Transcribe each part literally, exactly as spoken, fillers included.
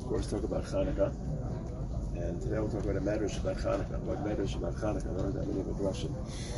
course, talk about Hanukkah. And today we'll talk about a medrash about Hanukkah. What medrash about Hanukkah? There aren't that many medrashim.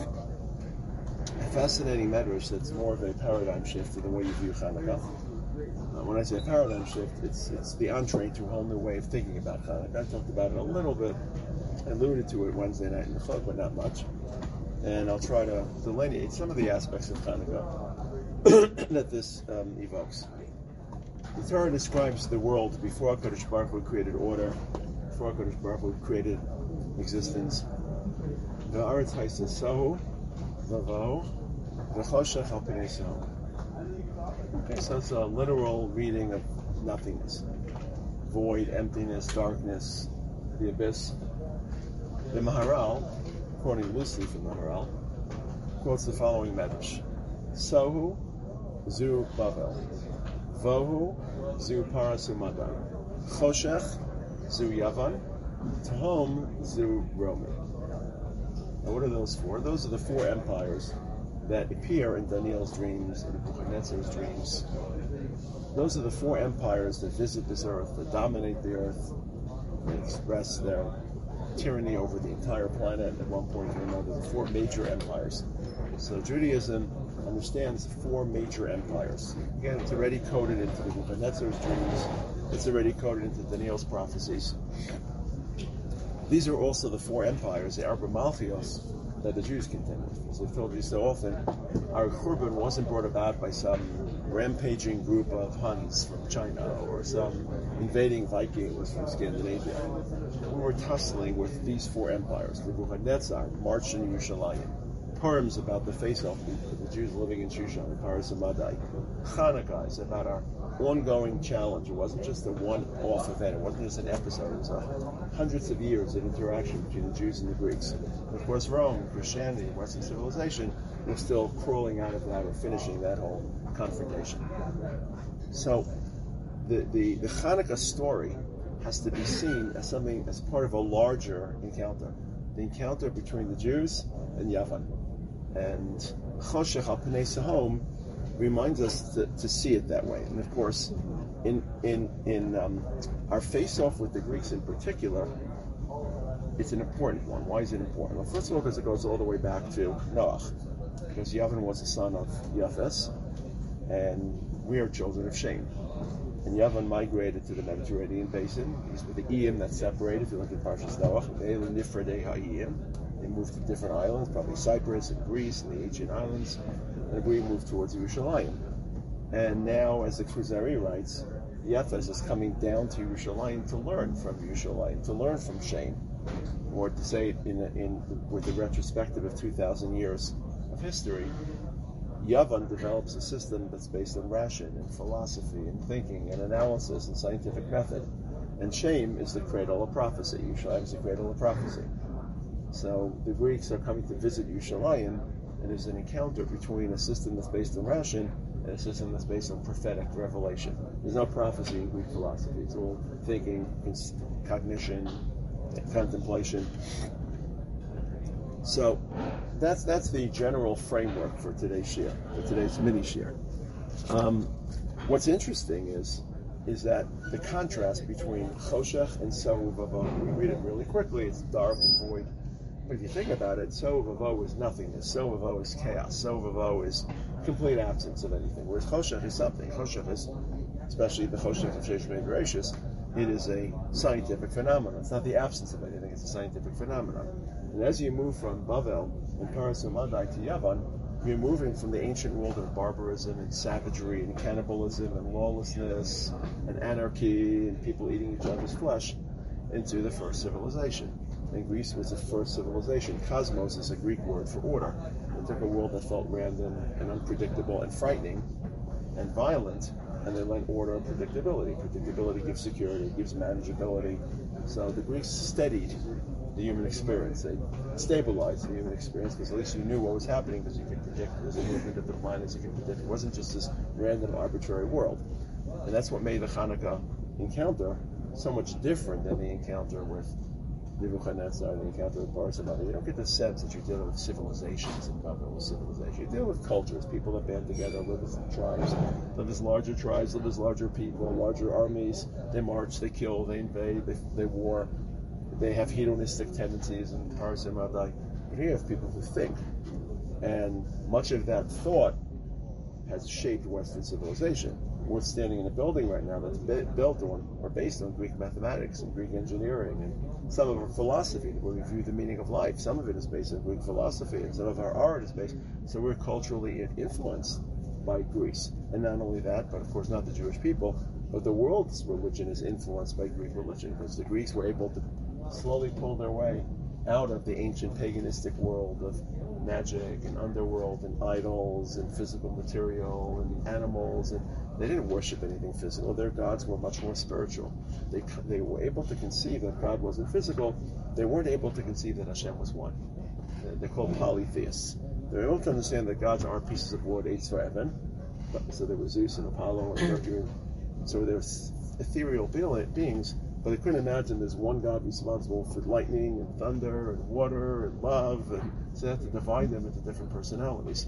A fascinating medrash that's more of a paradigm shift to the way you view Hanukkah. Uh, when I say a paradigm shift, it's it's the entree to a whole new way of thinking about Hanukkah. I talked about it a little bit, alluded to it Wednesday night in the Chok, but not much. And I'll try to delineate some of the aspects of Hanukkah that this um, evokes. The Torah describes the world before HaKadosh Baruch Hu created order, before HaKadosh Baruch Hu created existence. The Aretz Haisa Sahu, Vavo, V'choshech al Pnei Sahu. Okay, so it's a literal reading of nothingness, void, emptiness, darkness, the abyss. The Maharal, quoting loosely from the Maharal, quotes the following medrash: Sahu, Zu Bavel, Vohu, Zu Paras Umadan, Choshech, Zu Yavan, Tahom, Zu Romi. Now, what are those for? Those are the four empires that appear in Daniel's dreams and Nebuchadnezzar's dreams. Those are the four empires that visit this earth, that dominate the earth, and express their tyranny over the entire planet at one point or another. The four major empires. So Judaism understands four major empires. Again, it's already coded into the Nebuchadnezzar's dreams. It's already coded into Daniel's prophecies. These are also the four empires, the Arba Malchios, that the Jews contend with. As I've told you so often, our Churban wasn't brought about by some rampaging group of Huns from China or some invading Vikings from Scandinavia. We were tussling with these four empires. Nebuchadnezzar marched in Yerushalayim. Poems about the face-off of the Jews living in Shushan, Paras Umadai. Hanukkah is about our ongoing challenge. It wasn't just a one-off event. It wasn't just an episode. It was a hundreds of years of interaction between the Jews and the Greeks. And of course, Rome, Christianity, Western civilization were still crawling out of that or finishing that whole confrontation. So, the, the, the Hanukkah story has to be seen as something, as part of a larger encounter. The encounter between the Jews and Yavan. And Choshech al Pnei Sahom reminds us to, to see it that way. And of course, in in in um, our face-off with the Greeks in particular, it's an important one. Why is it important? Well, first of all, because it goes all the way back to Noach, because Yavan was the son of Yafes, and we are children of Shem. And Yavan migrated to the Mediterranean basin. These were the Iyim that separated. If you look at Parshas Noach, they moved to different islands, probably Cyprus and Greece and the ancient islands. And we moved towards Yerushalayim. And now, as the Kuzari writes, Yafes is coming down to Yerushalayim to learn from Yerushalayim, to learn from Shem, or to say it in, in with the retrospective of two thousand years of history. Yavan develops a system that's based on ration and philosophy and thinking and analysis and scientific method. And Shem is the cradle of prophecy. Yerushalayim is the cradle of prophecy. So the Greeks are coming to visit Yerushalayim, and there's an encounter between a system that's based on ration and a system that's based on prophetic revelation. There's no prophecy in Greek philosophy. It's all thinking, cognition, contemplation. So that's that's the general framework for today's shir, for today's mini shir. Um, what's interesting is is that the contrast between Choshech and Sahu Vavo. We read it really quickly. It's dark and void. But if you think about it, Sahu Vavo is nothingness. Sahu Vavo is chaos. Sahu Vavo is complete absence of anything. Whereas Choshech is something. Choshech is, especially the Choshech of Sheish Mei Bereshis, it is a scientific phenomenon. It's not the absence of anything. It's a scientific phenomenon. And as you move from Bavel and Paras Umadai to Yavan, you're moving from the ancient world of barbarism and savagery and cannibalism and lawlessness and anarchy and people eating each other's flesh into the first civilization. And Greece was the first civilization. Cosmos is a Greek word for order. It took a world that felt random and unpredictable and frightening and violent, and they lent order and predictability. Predictability gives security, gives manageability. So the Greeks steadied the human experience. They stabilized the human experience because at least you knew what was happening because you could predict. There was a movement of the planets you could predict. It wasn't just this random, arbitrary world. And that's what made the Hanukkah encounter so much different than the encounter with Nebuchadnezzar and the encounter with Barzillai, you don't get the sense that you're dealing with civilizations and governmental civilization. You're dealing with cultures, people that band together, live as tribes, live as larger tribes, live as larger people, larger armies. They march, they kill, they invade, they, they war. They have hedonistic tendencies and Barzillai. But here you have people who think. And much of that thought has shaped Western civilization. We're standing in a building right now that's built on or based on Greek mathematics and Greek engineering and some of our philosophy, where we view the meaning of life. Some of it is based on Greek philosophy, and some of our art is based. So we're culturally influenced by Greece. And not only that, but of course not the Jewish people, but the world's religion is influenced by Greek religion, because the Greeks were able to slowly pull their way out of the ancient paganistic world of magic and underworld and idols and physical material and animals, and they didn't worship anything physical. Their gods were much more spiritual. They they were able to conceive that God wasn't physical. They weren't able to conceive that Hashem was one. They're called polytheists. They're able to understand that gods aren't pieces of wood, eight for heaven. So there were Zeus and Apollo and Mercury. So there's ethereal beings, but they couldn't imagine there's one God responsible for lightning and thunder and water and love, and so they have to divide them into different personalities.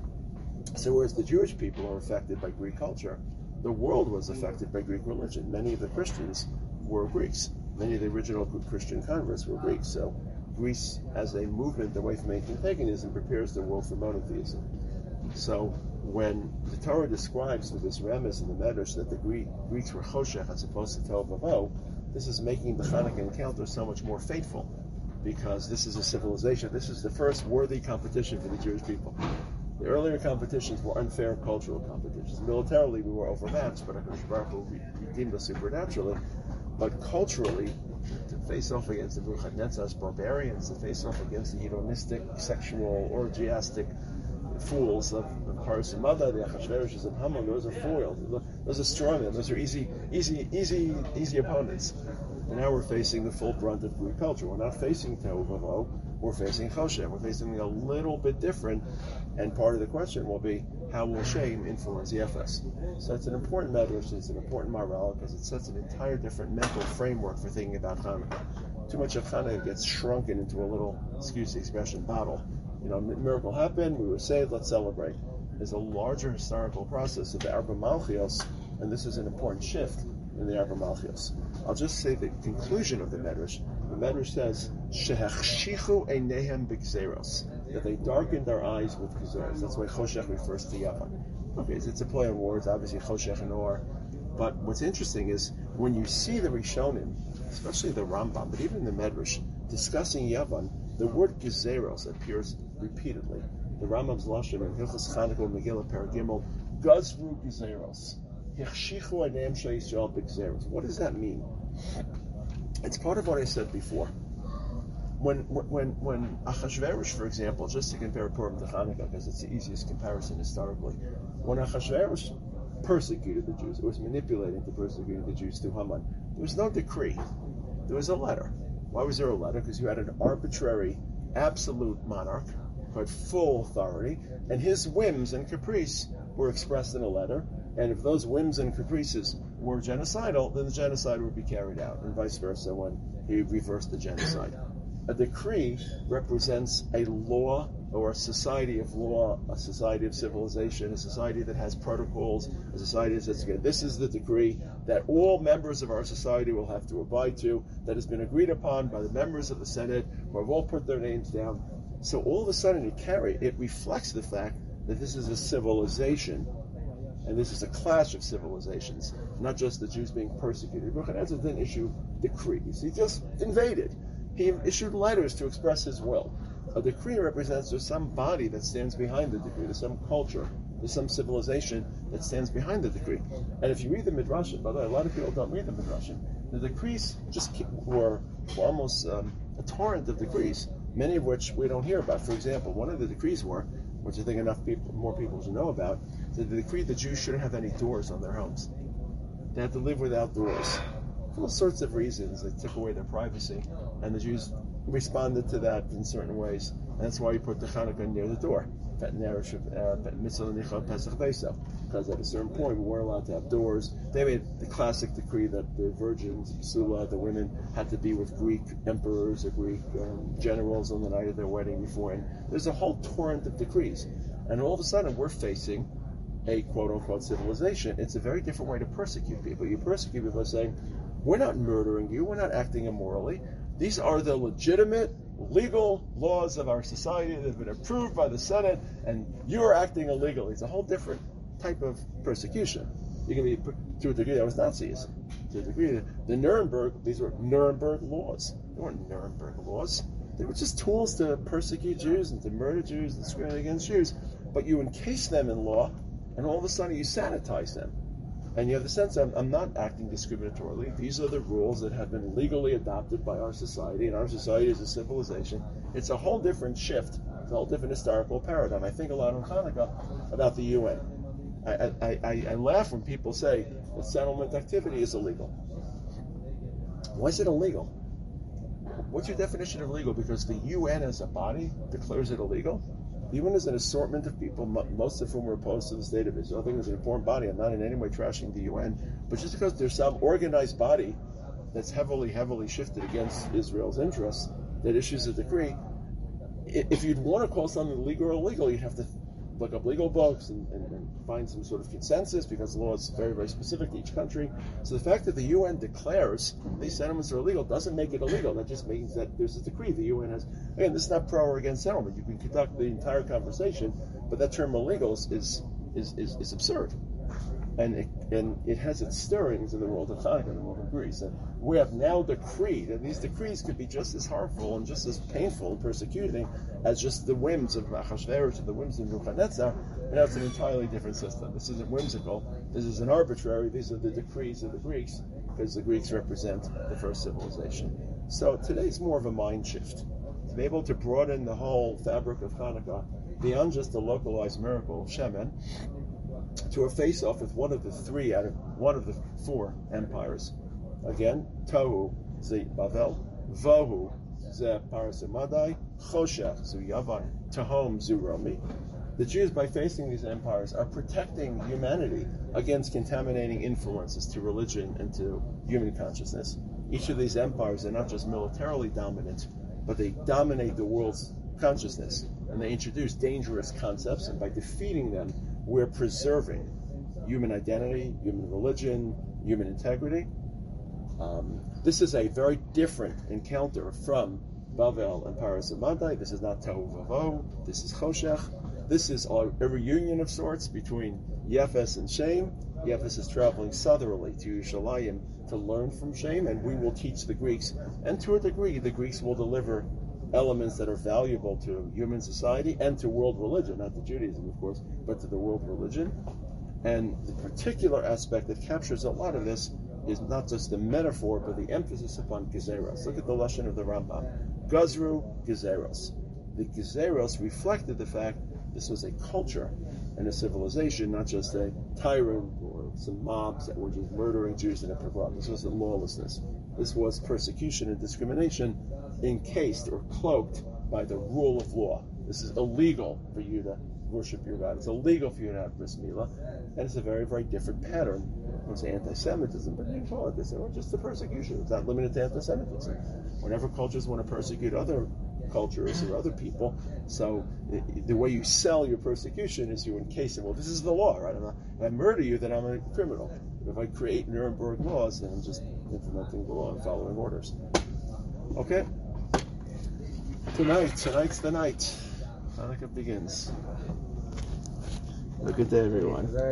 So whereas the Jewish people are affected by Greek culture, the world was affected by Greek religion. Many of the Christians were Greeks. Many of the original Christian converts were Greeks. So Greece, as a movement away from ancient paganism, prepares the world for monotheism. So when the Torah describes with this Remes in the Medrash that the Greek, Greeks were Choshech as opposed to Tohu Vavohu, this is making the Hanukkah encounter so much more fateful, because this is a civilization. This is the first worthy competition for the Jewish people. The earlier competitions were unfair cultural competitions. Militarily, we were overmatched, but HaKadosh Baruch Hu redeemed us supernaturally. But culturally, to face off against the Nebuchadnezzar's barbarians, to face off against the hedonistic, sexual, orgiastic fools of Paras Mada, the Achashverosh's and Haman, those are foils. Those are strong men. Those are easy, easy, easy, easy opponents. And now we're facing the full brunt of Greek culture. We're not facing Tohu Vavohu. We're facing Choshech. We're facing something a little bit different. And part of the question will be, how will shame influence Yefes? So it's an important medrash. It's an important marvel, because it sets an entire different mental framework for thinking about Hanukkah. Too much of Hanukkah gets shrunken into a little, excuse the expression, bottle. You know, miracle happened, we were saved, let's celebrate. There's a larger historical process of the Arba Malchios, and this is an important shift in the Arba Malchios. I'll just say the conclusion of the Medrash. The Medrash says, Shehachshichu einehem b'gzeros, that they darkened their eyes with gzeros. That's why Choshech refers to Yavan. Okay, so it's a play on words, obviously Choshech and Or. But what's interesting is, when you see the Rishonim, especially the Rambam, but even the Medrash, discussing Yavan, the word gezeros appears repeatedly. The Rambam's Lashon in Hilchos Chanukah Megillah Paragimel, Gazru gezeros, Hichshichu einehem shel Yisrael b'gzeros. What does that mean? It's part of what I said before. When when when Achashverosh, for example, just to compare Purim to Chanukah, because it's the easiest comparison historically, when Achashverosh persecuted the Jews, it was manipulating to persecute the Jews through Haman. There was no decree. There was a letter. Why was there a letter? Because you had an arbitrary, absolute monarch who had full authority, and his whims and caprice were expressed in a letter, and if those whims and caprices were genocidal, then the genocide would be carried out, and vice versa when he reversed the genocide. A decree represents a law or a society of law, a society of civilization, a society that has protocols, a society that says, okay, this is the decree that all members of our society will have to abide to, that has been agreed upon by the members of the Senate, who have all put their names down. So all of a sudden it carry, it reflects the fact that this is a civilization, and this is a clash of civilizations, not just the Jews being persecuted. Nebuchadnezzar didn't issue decrees, he just invaded. He issued letters to express his will. A decree represents there's some body that stands behind the decree, there's some culture, there's some civilization that stands behind the decree. And if you read the Midrashim, by the way, a lot of people don't read the Midrashim, the decrees just were, were almost um, a torrent of decrees, many of which we don't hear about. For example, one of the decrees were, which I think enough people, more people should know about, that the decree that Jews shouldn't have any doors on their homes. They had to live without doors. For all sorts of reasons, they took away their privacy, and the Jews responded to that in certain ways. And that's why you put the Chanukah near the door. because at a certain point we weren't allowed to have doors. They made the classic decree that the virgins, Sula, the women, had to be with Greek emperors or Greek um, generals on the night of their wedding before. And there's a whole torrent of decrees. And all of a sudden we're facing a quote-unquote civilization. It's a very different way to persecute people. You persecute people by saying, we're not murdering you, we're not acting immorally. These are the legitimate, legal laws of our society that have been approved by the Senate, and you are acting illegally. It's a whole different type of persecution. You can be, to a degree, that was Nazism. To a degree, the Nuremberg, these were Nuremberg laws. They weren't Nuremberg laws. They were just tools to persecute Jews and to murder Jews and discriminate against Jews. But you encase them in law, and all of a sudden you sanitize them. And you have the sense that I'm, I'm not acting discriminatorily. These are the rules that have been legally adopted by our society, and our society is a civilization. It's a whole different shift. It's a whole different historical paradigm. I think a lot on Hanukkah about the U N. I, I, I, I laugh when people say that settlement activity is illegal. Why is it illegal? What's your definition of illegal? Because the U N as a body declares it illegal? The U N is an assortment of people, most of whom are opposed to the state of Israel. I think it's an important body. I'm not in any way trashing the U N. But just because there's some organized body that's heavily, heavily shifted against Israel's interests that issues a decree, if you'd want to call something legal or illegal, you'd have to look up legal books and, and, and find some sort of consensus, because the law is very, very specific to each country. So the fact that the U N declares these settlements are illegal doesn't make it illegal. That just means that there's a decree. The U N has, again, this is not pro or against settlement. You can conduct the entire conversation, but that term illegal is is is, is, is absurd. And it, and it has its stirrings in the world of Hanukkah, in the world of Greece. And we have now decreed, and these decrees could be just as harmful and just as painful and persecuting as just the whims of Achashverosh and the whims of Nebuchadnezzar. And now it's an entirely different system. This isn't whimsical. This isn't arbitrary. These are the decrees of the Greeks, because the Greeks represent the first civilization. So today's more of a mind shift. To be able to broaden the whole fabric of Hanukkah beyond just the localized miracle of Shemen, to a face-off with one of the three out of one of the four empires. Again, Tohu ze Bavel, Vohu ze Paras U'Madai, Choshech zu Yavan, Tahom zu Romi. The Jews, by facing these empires, are protecting humanity against contaminating influences to religion and to human consciousness. Each of these empires are not just militarily dominant, but they dominate the world's consciousness, and they introduce dangerous concepts, and by defeating them, we're preserving human identity, human religion, human integrity. Um, this is a very different encounter from Bavel and Paras U'Madai. This is not Tohu Vavo. This is Choshech. This is a, a reunion of sorts between Yefes and Shem. Yefes is traveling southerly to Yerushalayim to learn from Shem, and we will teach the Greeks. And to a degree, the Greeks will deliver elements that are valuable to human society and to world religion, not to Judaism, of course, but to the world religion. And the particular aspect that captures a lot of this is not just the metaphor, but the emphasis upon Gezeros. Look at the Lashon of the Rambam. Gazru Gezeros. The Gezeros reflected the fact this was a culture and a civilization, not just a tyrant or some mobs that were just murdering Jews in a pogrom. This wasn't lawlessness. This was persecution and discrimination encased or cloaked by the rule of law. This is illegal for you to worship your God. It's illegal for you to have bris milah, and it's a very, very different pattern. I won't say anti-Semitism, but they call it this. It's just the persecution. It's not limited to anti-Semitism. Whenever cultures want to persecute other cultures or other people, so it, the way you sell your persecution is you encase it. Well, this is the law, right? I'm not, if I murder you, then I'm a criminal. If I create Nuremberg laws, then I'm just implementing the law and following orders. Okay? Tonight, tonight's the night. Hanukkah begins. Have a good day, everyone.